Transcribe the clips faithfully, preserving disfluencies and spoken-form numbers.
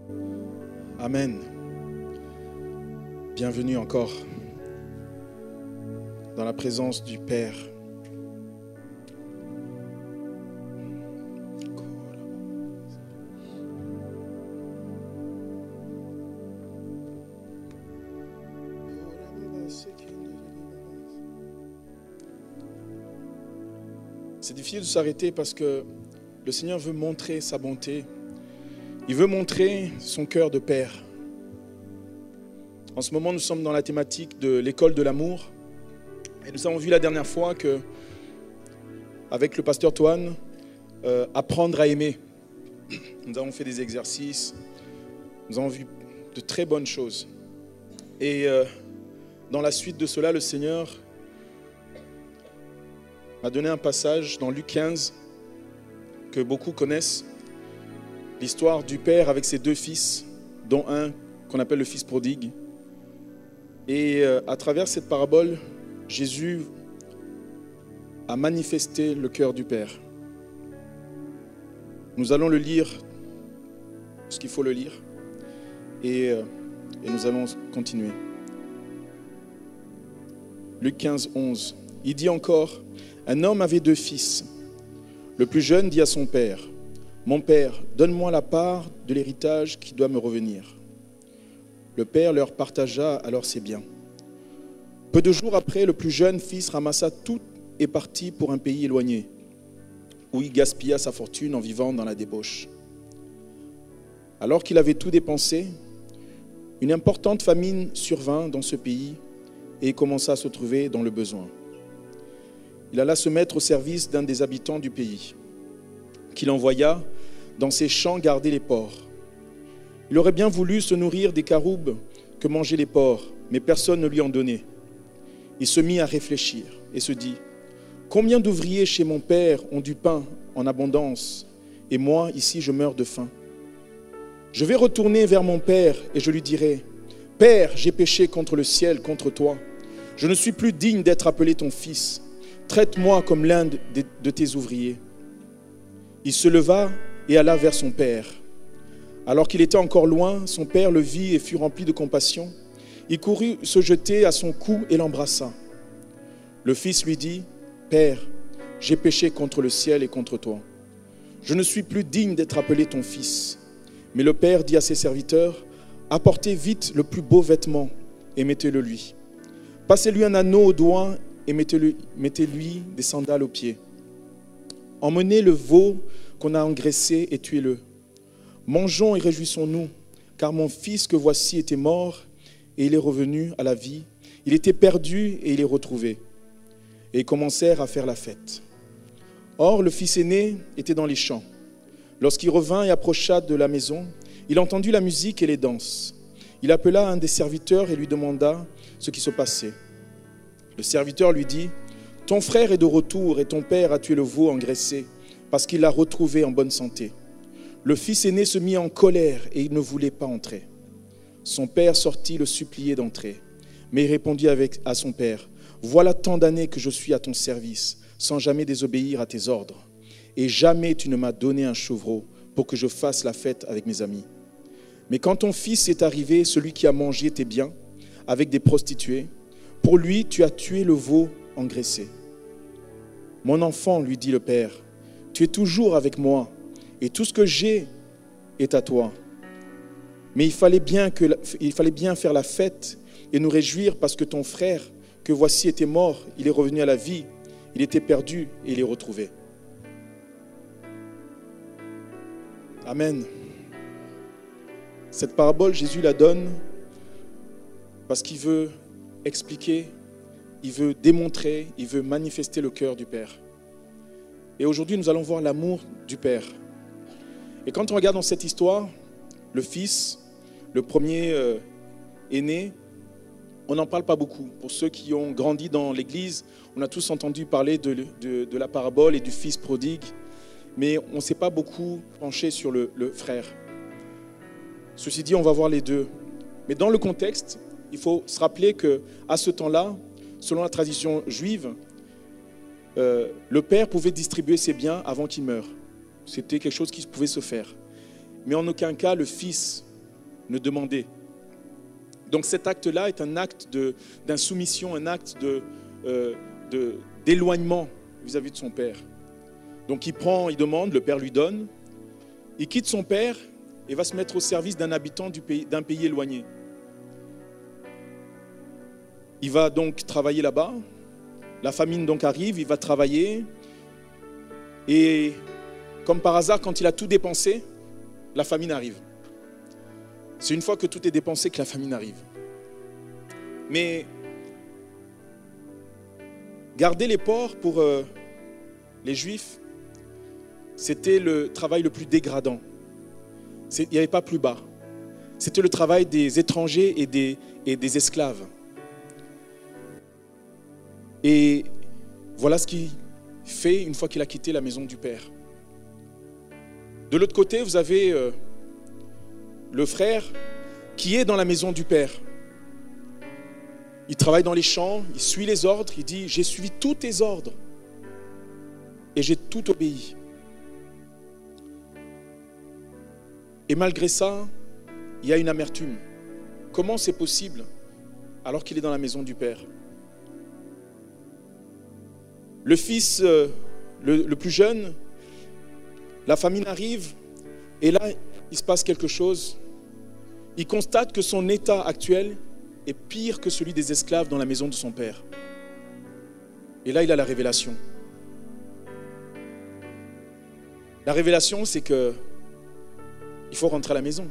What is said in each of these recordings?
Amen. Bienvenue encore dans la présence du Père. C'est difficile de s'arrêter parce que le Seigneur veut montrer sa bonté. Il veut montrer son cœur de Père. En ce moment, nous sommes dans la thématique de l'école de l'amour. Et nous avons vu la dernière fois que, avec le pasteur Toine, euh, apprendre à aimer. Nous avons fait des exercices. Nous avons vu de très bonnes choses. Et euh, dans la suite de cela, le Seigneur m'a donné un passage dans Luc quinze que beaucoup connaissent. L'histoire du père avec ses deux fils, dont un qu'on appelle le fils prodigue. Et euh, à travers cette parabole, Jésus a manifesté le cœur du Père. Nous allons le lire, parce qu'il faut le lire, et, euh, et nous allons continuer. Luc quinze, onze. Il dit encore, un homme avait deux fils. Le plus jeune dit à son père, « Mon père, donne-moi la part de l'héritage qui doit me revenir. » Le père leur partagea alors ses biens. Peu de jours après, le plus jeune fils ramassa tout et partit pour un pays éloigné, où il gaspilla sa fortune en vivant dans la débauche. Alors qu'il avait tout dépensé, une importante famine survint dans ce pays et il commença à se trouver dans le besoin. Il alla se mettre au service d'un des habitants du pays, qu'il envoya dans ses champs garder les porcs. Il aurait bien voulu se nourrir des caroubes que mangeaient les porcs, mais personne ne lui en donnait. Il se mit à réfléchir et se dit, « Combien d'ouvriers chez mon père ont du pain en abondance, et moi, ici, je meurs de faim. Je vais retourner vers mon père et je lui dirai, « Père, j'ai péché contre le ciel, contre toi. Je ne suis plus digne d'être appelé ton fils. Traite-moi comme l'un de, de, de tes ouvriers. » Il se leva et alla vers son père. Alors qu'il était encore loin, son père le vit et fut rempli de compassion. Il courut se jeter à son cou et l'embrassa. Le fils lui dit, « Père, j'ai péché contre le ciel et contre toi. Je ne suis plus digne d'être appelé ton fils. » Mais le père dit à ses serviteurs, « Apportez vite le plus beau vêtement et mettez-le lui. Passez-lui un anneau au doigt et mettez-lui, mettez-lui des sandales aux pieds. Emmenez le veau qu'on a engraissé et tuez-le. Mangeons et réjouissons-nous, car mon fils que voici était mort et il est revenu à la vie. Il était perdu et il est retrouvé. » Et ils commencèrent à faire la fête. Or, le fils aîné était dans les champs. Lorsqu'il revint et approcha de la maison, il entendit la musique et les danses. Il appela un des serviteurs et lui demanda ce qui se passait. Le serviteur lui dit, « Ton frère est de retour et ton père a tué le veau engraissé parce qu'il l'a retrouvé en bonne santé. » Le fils aîné se mit en colère et il ne voulait pas entrer. Son père sortit le supplier d'entrer. Mais il répondit avec, à son père, « Voilà tant d'années que je suis à ton service, sans jamais désobéir à tes ordres. Et jamais tu ne m'as donné un chevreau pour que je fasse la fête avec mes amis. Mais quand ton fils est arrivé, celui qui a mangé tes biens, avec des prostituées, pour lui tu as tué le veau engraissé. » « Mon enfant, lui dit le père, tu es toujours avec moi, et tout ce que j'ai est à toi. Mais il fallait bien que, il fallait bien faire la fête et nous réjouir parce que ton frère, que voici était mort, il est revenu à la vie, il était perdu et il est retrouvé. » Amen. Cette parabole, Jésus la donne parce qu'il veut expliquer, il veut démontrer, il veut manifester le cœur du Père. Et aujourd'hui, nous allons voir l'amour du Père. Et quand on regarde dans cette histoire, le fils, le premier euh, aîné, on n'en parle pas beaucoup. Pour ceux qui ont grandi dans l'église, on a tous entendu parler de, de, de la parabole et du fils prodigue, mais on ne s'est pas beaucoup penché sur le, le frère. Ceci dit, on va voir les deux. Mais dans le contexte, il faut se rappeler qu'à ce temps-là, selon la tradition juive, euh, le père pouvait distribuer ses biens avant qu'il meure. C'était quelque chose qui pouvait se faire. Mais en aucun cas, le fils ne demander. Donc cet acte-là est un acte de, d'insoumission, un acte de, euh, de, d'éloignement vis-à-vis de son père. Donc il prend, il demande, le père lui donne, il quitte son père et va se mettre au service d'un habitant du pays, d'un pays éloigné. Il va donc travailler là-bas, la famine donc arrive, il va travailler et comme par hasard, quand il a tout dépensé, la famine arrive. C'est une fois que tout est dépensé que la famine arrive. Mais garder les porcs pour euh, les Juifs, c'était le travail le plus dégradant. C'est, il n'y avait pas plus bas. C'était le travail des étrangers et des, et des esclaves. Et voilà ce qu'il fait une fois qu'il a quitté la maison du Père. De l'autre côté, vous avez euh, le frère qui est dans la maison du Père. Il travaille dans les champs, il suit les ordres, il dit « J'ai suivi tous tes ordres et j'ai tout obéi. » Et malgré ça, il y a une amertume. Comment c'est possible alors qu'il est dans la maison du Père? Le fils, euh, le, le plus jeune, la famine arrive et là, il se passe quelque chose. Il constate que son état actuel est pire que celui des esclaves dans la maison de son père. Et là, il a la révélation. La révélation, c'est que il faut rentrer à la maison.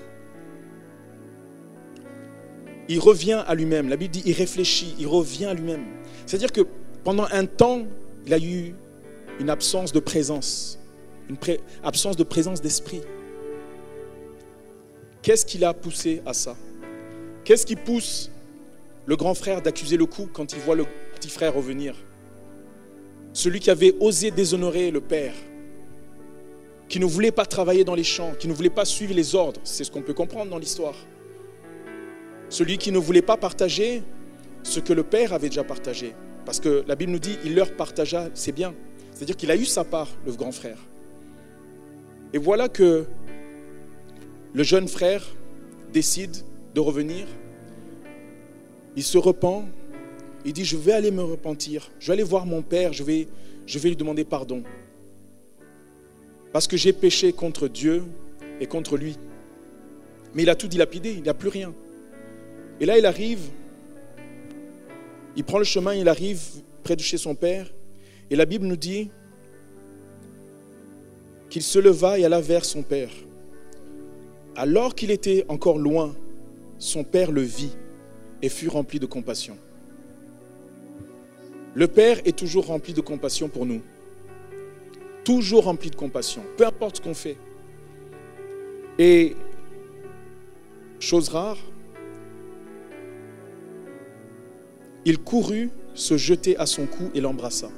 Il revient à lui-même. La Bible dit, il réfléchit, il revient à lui-même. C'est-à-dire que pendant un temps, il a eu une absence de présence, une pré- absence de présence d'esprit. Qu'est-ce qui l'a poussé à ça? Qu'est-ce qui pousse le grand frère d'accuser le coup quand il voit le petit frère revenir? Celui qui avait osé déshonorer le père, qui ne voulait pas travailler dans les champs, qui ne voulait pas suivre les ordres, c'est ce qu'on peut comprendre dans l'histoire. Celui qui ne voulait pas partager ce que le père avait déjà partagé. Parce que la Bible nous dit, il leur partagea ses biens. C'est-à-dire qu'il a eu sa part, le grand frère. Et voilà que le jeune frère décide de revenir. Il se repent. Il dit, je vais aller me repentir. Je vais aller voir mon père. Je vais, je vais lui demander pardon. Parce que j'ai péché contre Dieu et contre lui. Mais il a tout dilapidé. Il n'a plus rien. Et là, il arrive. Il prend le chemin. Il arrive près de chez son père. Et la Bible nous dit qu'il se leva et alla vers son père. Alors qu'il était encore loin, son père le vit et fut rempli de compassion. Le Père est toujours rempli de compassion pour nous. Toujours rempli de compassion, peu importe ce qu'on fait. Et, chose rare, il courut se jeter à son cou et l'embrassa.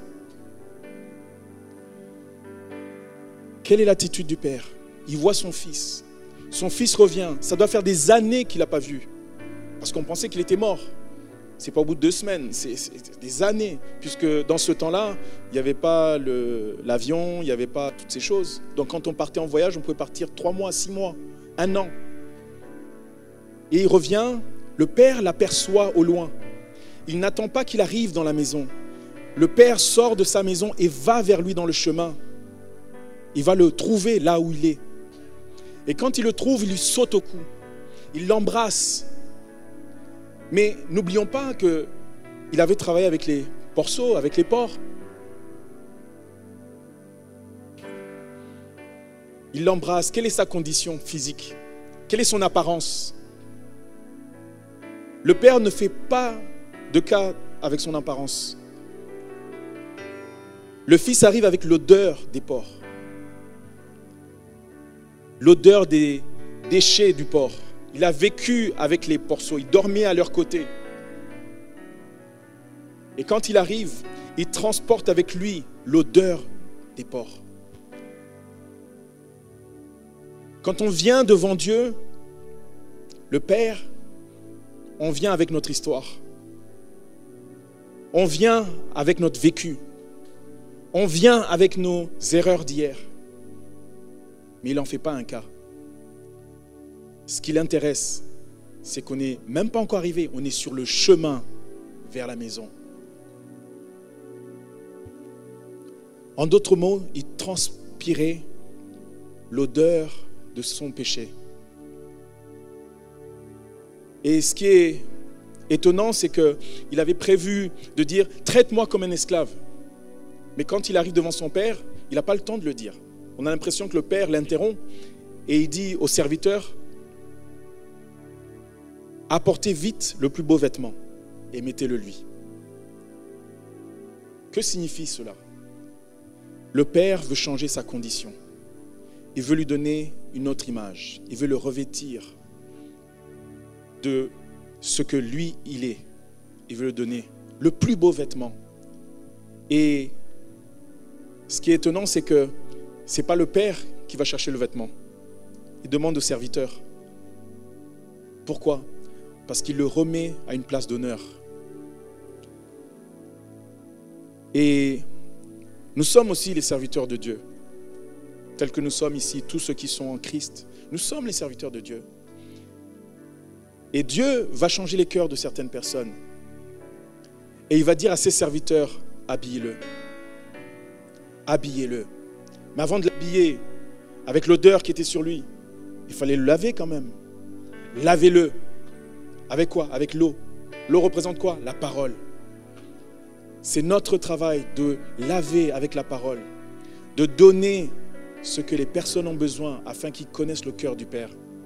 Quelle est l'attitude du Père? Il voit son fils. Son fils revient. Ça doit faire des années qu'il n'a pas vu. Parce qu'on pensait qu'il était mort. C'est pas au bout de deux semaines, c'est, c'est des années. Puisque dans ce temps-là, il n'y avait pas le, l'avion, il n'y avait pas toutes ces choses. Donc quand on partait en voyage, on pouvait partir trois mois, six mois, un an. Et il revient, le Père l'aperçoit au loin. Il n'attend pas qu'il arrive dans la maison. Le Père sort de sa maison et va vers lui dans le chemin. Il va le trouver là où il est. Et quand il le trouve, il lui saute au cou. Il l'embrasse. Mais n'oublions pas qu'il avait travaillé avec les porceaux, avec les porcs. Il l'embrasse. Quelle est sa condition physique? Quelle est son apparence? Le Père ne fait pas de cas avec son apparence. Le Fils arrive avec l'odeur des porcs. L'odeur des déchets du porc. Il a vécu avec les porceaux, il dormait à leur côté. Et quand il arrive, il transporte avec lui l'odeur des porcs. Quand on vient devant Dieu, le Père, on vient avec notre histoire. On vient avec notre vécu. On vient avec nos erreurs d'hier. Mais il n'en fait pas un cas. Ce qui l'intéresse, c'est qu'on n'est même pas encore arrivé, on est sur le chemin vers la maison. En d'autres mots, il transpirait l'odeur de son péché. Et ce qui est étonnant, c'est qu'il avait prévu de dire « traite-moi comme un esclave ». Mais quand il arrive devant son père, il n'a pas le temps de le dire. On a l'impression que le père l'interrompt et il dit au serviteur « apportez vite le plus beau vêtement et mettez-le lui ». Que signifie cela? Le père veut changer sa condition. Il veut lui donner une autre image. Il veut le revêtir de ce que lui, il est. Il veut lui donner le plus beau vêtement. Et ce qui est étonnant, c'est que ce n'est pas le père qui va chercher le vêtement. Il demande au serviteur. Pourquoi? Parce qu'il le remet à une place d'honneur. Et nous sommes aussi les serviteurs de Dieu. Tels que nous sommes ici, tous ceux qui sont en Christ, nous sommes les serviteurs de Dieu. Et Dieu va changer les cœurs de certaines personnes. Et il va dire à ses serviteurs, habillez-le. Habillez-le. Mais avant de l'habiller, avec l'odeur qui était sur lui, il fallait le laver quand même. Lavez-le. Avec quoi? Avec l'eau. L'eau représente quoi? La parole. C'est notre travail de laver avec la parole, de donner ce que les personnes ont besoin afin qu'ils connaissent le cœur du Père.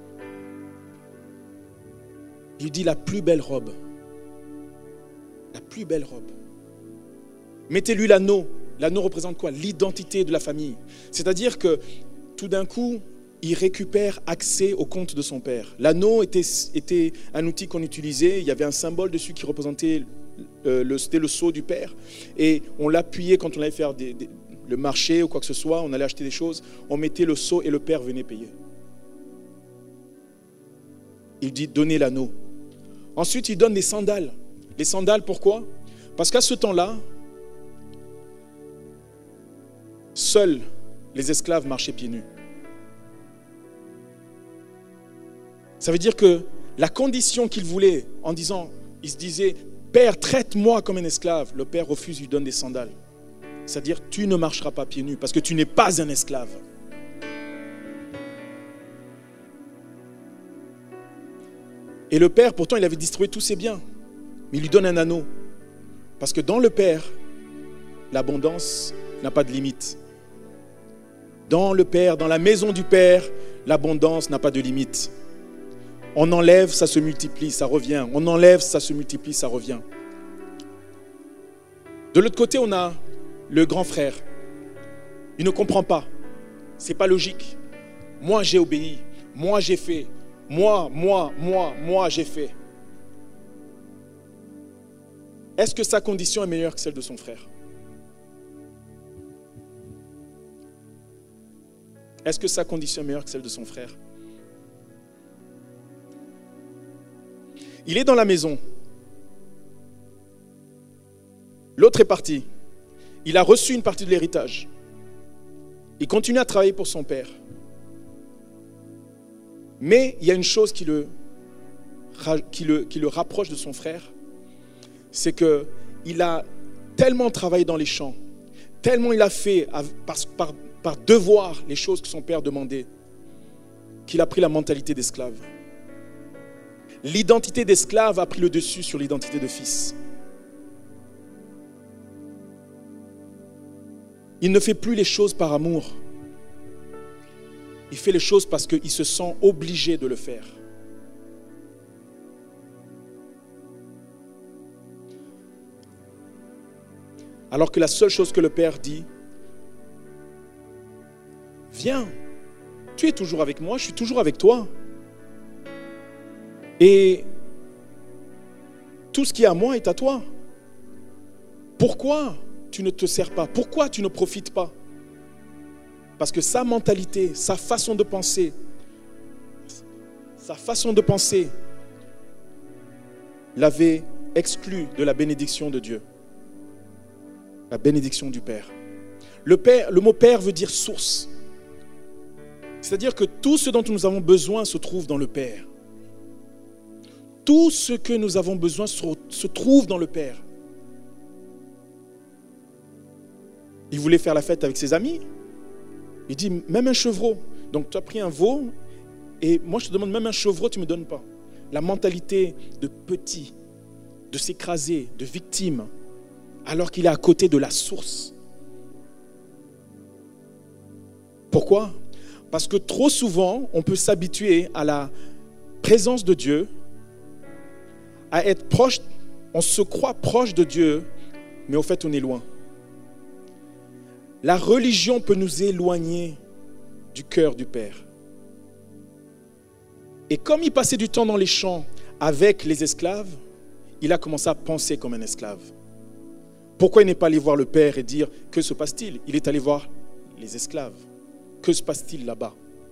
Il dit la plus belle robe. La plus belle robe. Mettez-lui l'anneau. L'anneau représente quoi? L'identité de la famille. C'est-à-dire que tout d'un coup, il récupère accès au compte de son père. L'anneau était, était un outil qu'on utilisait. Il y avait un symbole dessus qui représentait, euh, le, c'était le sceau du père. Et on l'appuyait quand on allait faire des, des, le marché ou quoi que ce soit. On allait acheter des choses. On mettait le sceau et le père venait payer. Il dit donnez l'anneau. Ensuite, il donne les sandales. Les sandales, pourquoi? Parce qu'à ce temps-là, seuls les esclaves marchaient pieds nus. Ça veut dire que la condition qu'il voulait, en disant, il se disait, Père, traite-moi comme un esclave. Le Père refuse, il lui donne des sandales. C'est-à-dire, tu ne marcheras pas pieds nus parce que tu n'es pas un esclave. Et le Père, pourtant, il avait distribué tous ses biens. Mais il lui donne un anneau. Parce que dans le Père, l'abondance n'a pas de limite. Dans le Père, dans la maison du Père, l'abondance n'a pas de limite. On enlève, ça se multiplie, ça revient. On enlève, ça se multiplie, ça revient. De l'autre côté, on a le grand frère. Il ne comprend pas. Ce n'est pas logique. Moi, j'ai obéi. Moi, j'ai fait. Moi, moi, moi, moi, j'ai fait. Est-ce que sa condition est meilleure que celle de son frère? Est-ce que sa condition est meilleure que celle de son frère? Il est dans la maison. L'autre est parti. Il a reçu une partie de l'héritage. Il continue à travailler pour son père. Mais il y a une chose qui le, qui le, qui le rapproche de son frère. C'est qu'il a tellement travaillé dans les champs, tellement il a fait par, par, par devoir les choses que son père demandait, qu'il a pris la mentalité d'esclave. L'identité d'esclave a pris le dessus sur l'identité de fils. Il ne fait plus les choses par amour. Il fait les choses parce qu'il se sent obligé de le faire. Alors que la seule chose que le Père dit, viens, tu es toujours avec moi, je suis toujours avec toi. Et tout ce qui est à moi est à toi. Pourquoi tu ne te sers pas? Pourquoi tu ne profites pas? Parce que sa mentalité, sa façon de penser, sa façon de penser l'avait exclu de la bénédiction de Dieu. La bénédiction du Père. Le Père, le mot Père veut dire source. C'est-à-dire que tout ce dont nous avons besoin se trouve dans le Père. Tout ce que nous avons besoin se, se trouve dans le Père. Il voulait faire la fête avec ses amis. Il dit, même un chevreau. Donc tu as pris un veau, et moi je te demande, même un chevreau, tu ne me donnes pas. La mentalité de petit, de s'écraser, de victime, alors qu'il est à côté de la source. Pourquoi ? Parce que trop souvent, on peut s'habituer à la présence de Dieu, à être proche, on se croit proche de Dieu, mais au fait on est loin. La religion peut nous éloigner du cœur du Père. Et comme il passait du temps dans les champs avec les esclaves, il a commencé à penser comme un esclave. Pourquoi il n'est pas allé voir le Père et dire, que se passe-t-il ? Il est allé voir les esclaves. Que se passe-t-il là-bas ?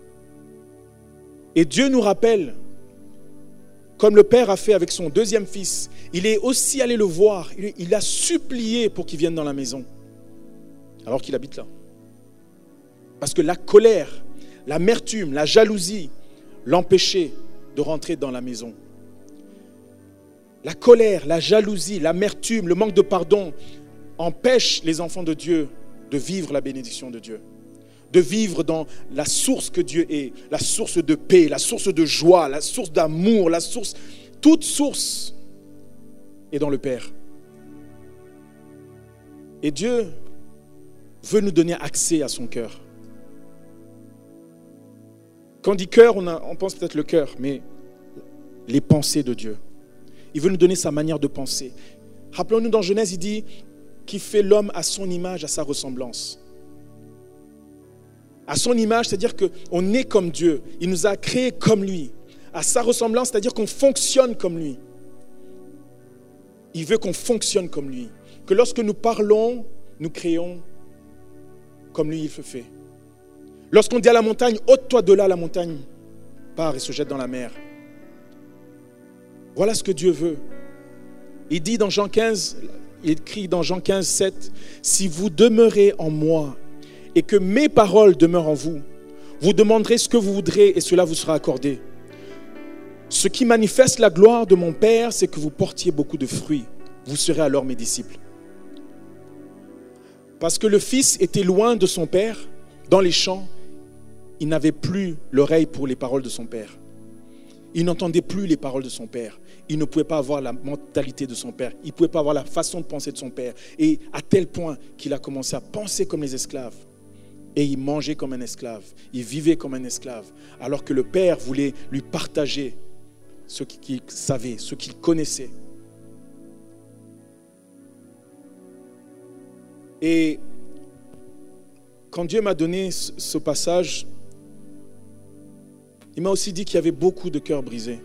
Et Dieu nous rappelle, comme le Père a fait avec son deuxième fils, il est aussi allé le voir, il a supplié pour qu'il vienne dans la maison, alors qu'il habite là. Parce que la colère, l'amertume, la jalousie l'empêchaient de rentrer dans la maison. La colère, la jalousie, l'amertume, le manque de pardon empêchent les enfants de Dieu de vivre la bénédiction de Dieu, de vivre dans la source que Dieu est, la source de paix, la source de joie, la source d'amour, la source, toute source est dans le Père. Et Dieu veut nous donner accès à son cœur. Quand on dit cœur, on, a, on pense peut-être le cœur, mais les pensées de Dieu. Il veut nous donner sa manière de penser. Rappelons-nous dans Genèse, il dit qu'il fait l'homme à son image, à sa ressemblance. À son image, c'est-à-dire qu'on est comme Dieu. Il nous a créés comme lui. À sa ressemblance, c'est-à-dire qu'on fonctionne comme lui. Il veut qu'on fonctionne comme lui. Que lorsque nous parlons, nous créons comme lui il le fait. Lorsqu'on dit à la montagne, ôte-toi de là, la montagne part et se jette dans la mer. Voilà ce que Dieu veut. Il dit dans Jean quinze, il écrit dans Jean quinze, sept, si vous demeurez en moi et que mes paroles demeurent en vous, vous demanderez ce que vous voudrez et cela vous sera accordé. Ce qui manifeste la gloire de mon Père, c'est que vous portiez beaucoup de fruits. Vous serez alors mes disciples. Parce que le Fils était loin de son Père, dans les champs, il n'avait plus l'oreille pour les paroles de son Père. Il n'entendait plus les paroles de son Père. Il ne pouvait pas avoir la mentalité de son Père. Il ne pouvait pas avoir la façon de penser de son Père. Et à tel point qu'il a commencé à penser comme les esclaves. Et il mangeait comme un esclave. Il vivait comme un esclave. Alors que le Père voulait lui partager ce qu'il savait, ce qu'il connaissait. Et quand Dieu m'a donné ce passage, il m'a aussi dit qu'il y avait beaucoup de cœurs brisés.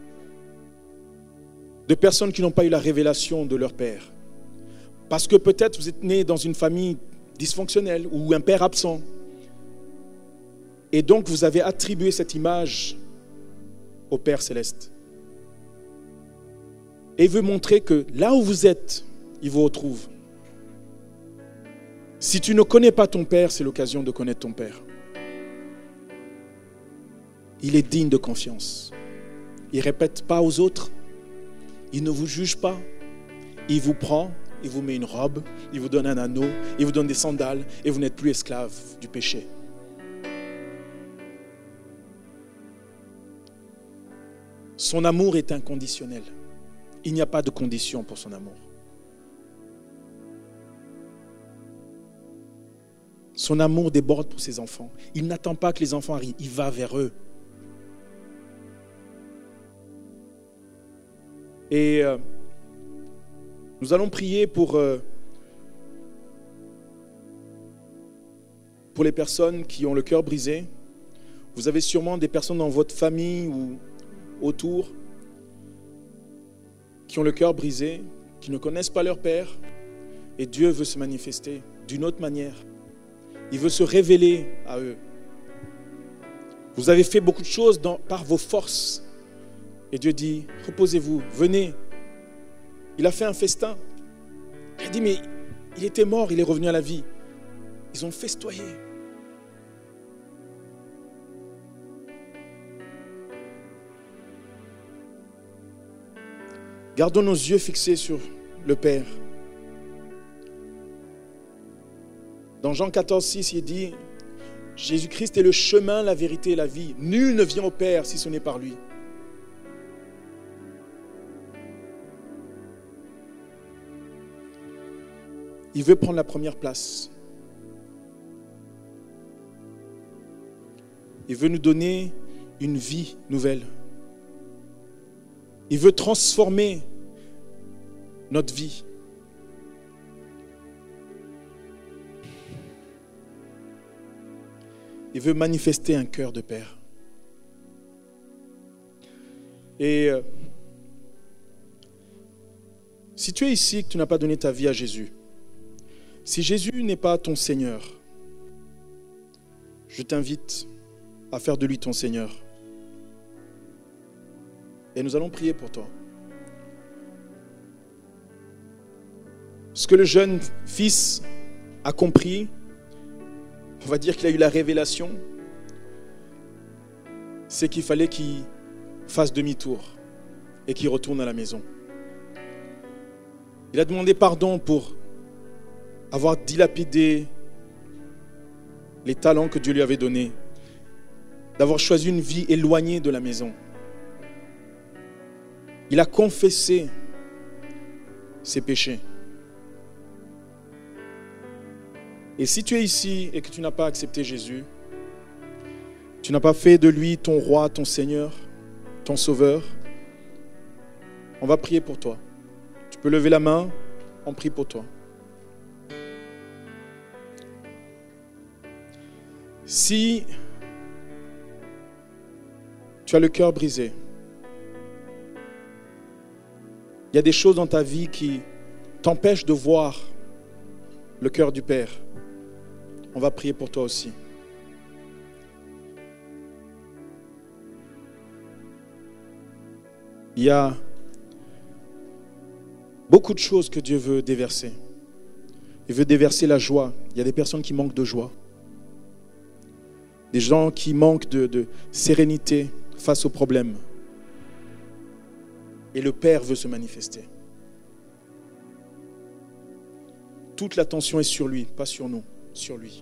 De personnes qui n'ont pas eu la révélation de leur père. Parce que peut-être vous êtes né dans une famille dysfonctionnelle ou un père absent. Et donc vous avez attribué cette image au Père Céleste. Et il veut montrer que là où vous êtes, il vous retrouve. Si tu ne connais pas ton Père, c'est l'occasion de connaître ton Père. Il est digne de confiance. Il ne répète pas aux autres. Il ne vous juge pas. Il vous prend, il vous met une robe, il vous donne un anneau, il vous donne des sandales et vous n'êtes plus esclave du péché. Son amour est inconditionnel. Il n'y a pas de condition pour son amour. Son amour déborde pour ses enfants. Il n'attend pas que les enfants arrivent, il va vers eux. Et euh, nous allons prier pour, euh, pour les personnes qui ont le cœur brisé. Vous avez sûrement des personnes dans votre famille ou autour qui ont le cœur brisé, qui ne connaissent pas leur Père. Et Dieu veut se manifester d'une autre manière. Il veut se révéler à eux. Vous avez fait beaucoup de choses dans, par vos forces. Et Dieu dit, reposez-vous, venez. Il a fait un festin. Il a dit, mais il était mort, il est revenu à la vie. Ils ont festoyé. Gardons nos yeux fixés sur le Père. Dans Jean quatorze, six, il dit, Jésus-Christ est le chemin, la vérité et la vie. Nul ne vient au Père si ce n'est par lui. Il veut prendre la première place. Il veut nous donner une vie nouvelle. Il veut transformer notre vie. Il veut manifester un cœur de Père. Et euh, si tu es ici et que tu n'as pas donné ta vie à Jésus, si Jésus n'est pas ton Seigneur, je t'invite à faire de lui ton Seigneur. Et nous allons prier pour toi. Ce que le jeune fils a compris, on va dire qu'il a eu la révélation, c'est qu'il fallait qu'il fasse demi-tour et qu'il retourne à la maison. Il a demandé pardon pour avoir dilapidé les talents que Dieu lui avait donnés, d'avoir choisi une vie éloignée de la maison. Il a confessé ses péchés. Et si tu es ici et que tu n'as pas accepté Jésus, tu n'as pas fait de lui ton roi, ton Seigneur, ton Sauveur, on va prier pour toi. Tu peux lever la main, on prie pour toi. Si tu as le cœur brisé, il y a des choses dans ta vie qui t'empêchent de voir le cœur du Père, on va prier pour toi aussi. Il y a beaucoup de choses que Dieu veut déverser. Il veut déverser la joie. Il y a des personnes qui manquent de joie. Des gens qui manquent de, de sérénité face aux problèmes. Et le Père veut se manifester. Toute l'attention est sur lui, pas sur nous, sur lui.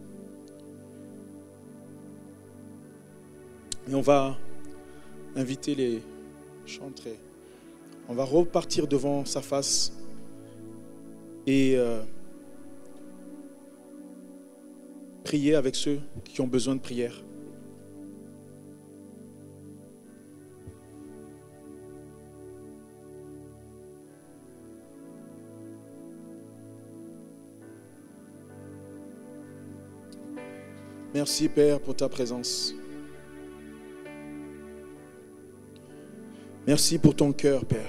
Et on va inviter les chanteurs. On va repartir devant sa face et euh, prier avec ceux qui ont besoin de prière. Merci Père pour ta présence. Merci pour ton cœur, Père.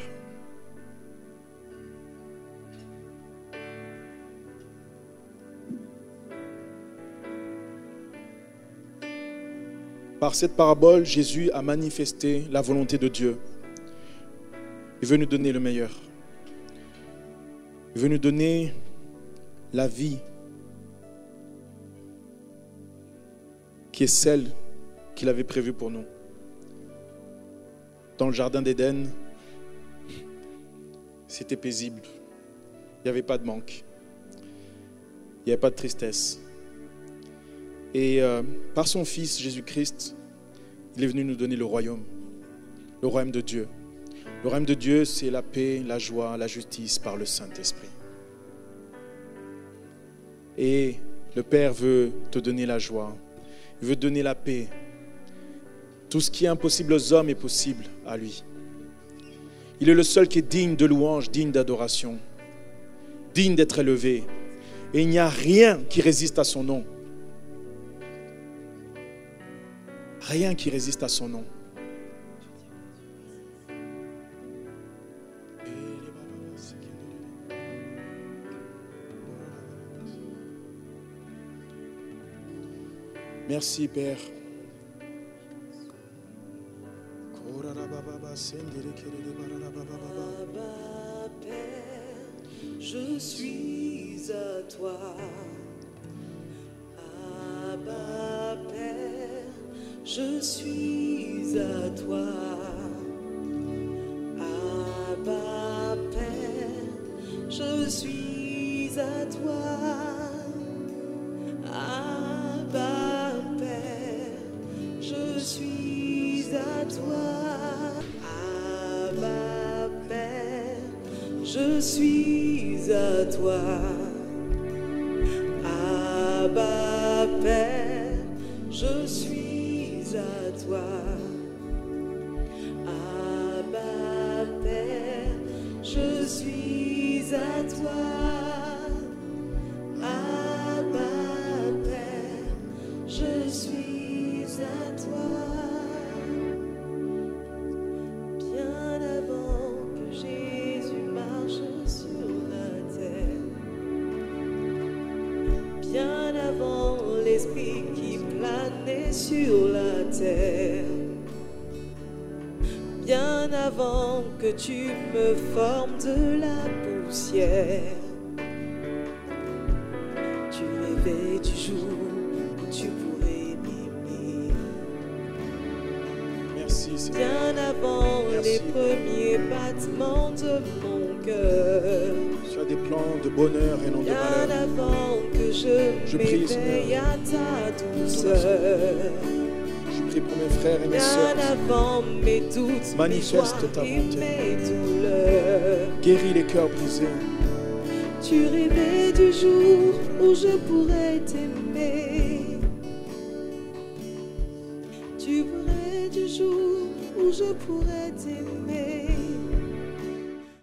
Par cette parabole, Jésus a manifesté la volonté de Dieu. Il veut nous donner le meilleur. Il veut nous donner la vie qui est celle qu'il avait prévue pour nous. Dans le jardin d'Éden, c'était paisible. Il n'y avait pas de manque. Il n'y avait pas de tristesse. Et euh, par son Fils Jésus-Christ, il est venu nous donner le royaume. Le royaume de Dieu. Le royaume de Dieu, c'est la paix, la joie, la justice par le Saint-Esprit. Et le Père veut te donner la joie. Il veut te donner la paix. Tout ce qui est impossible aux hommes est possible à lui. Il est le seul qui est digne de louange, digne d'adoration, digne d'être élevé. Et il n'y a rien qui résiste à son nom. Rien qui résiste à son nom. Merci Père. Abba, Père, je suis à toi. Abba, Père, je suis à toi. Abba, à toi. Abba, Père, je suis à toi. Abba, Père, je suis à toi. Abba, Père, je suis à toi. Abba, Père, je suis à toi. Abba, Père, je suis à toi. Bien avant que Jésus marche sur la terre, bien avant l'esprit qui planait sur la terre, bien avant que tu me formes de la poussière, tu rêvais du jour où tu pourrais m'aimer. Merci, Seigneur. Bien avant Merci. les premiers battements de mon cœur, Tu as des plans de bonheur et non de bien malheur. avant que je, Je prie, m'éveille Seigneur, à ta douceur, Je prie pour mes frères et mes bien sœurs. avant mes doutes, Manifeste mes ta joies et bonté. mes douleurs. Guéris les cœurs brisés. Tu rêvais du jour où je pourrais t'aimer. Tu rêvais du jour où je pourrais t'aimer.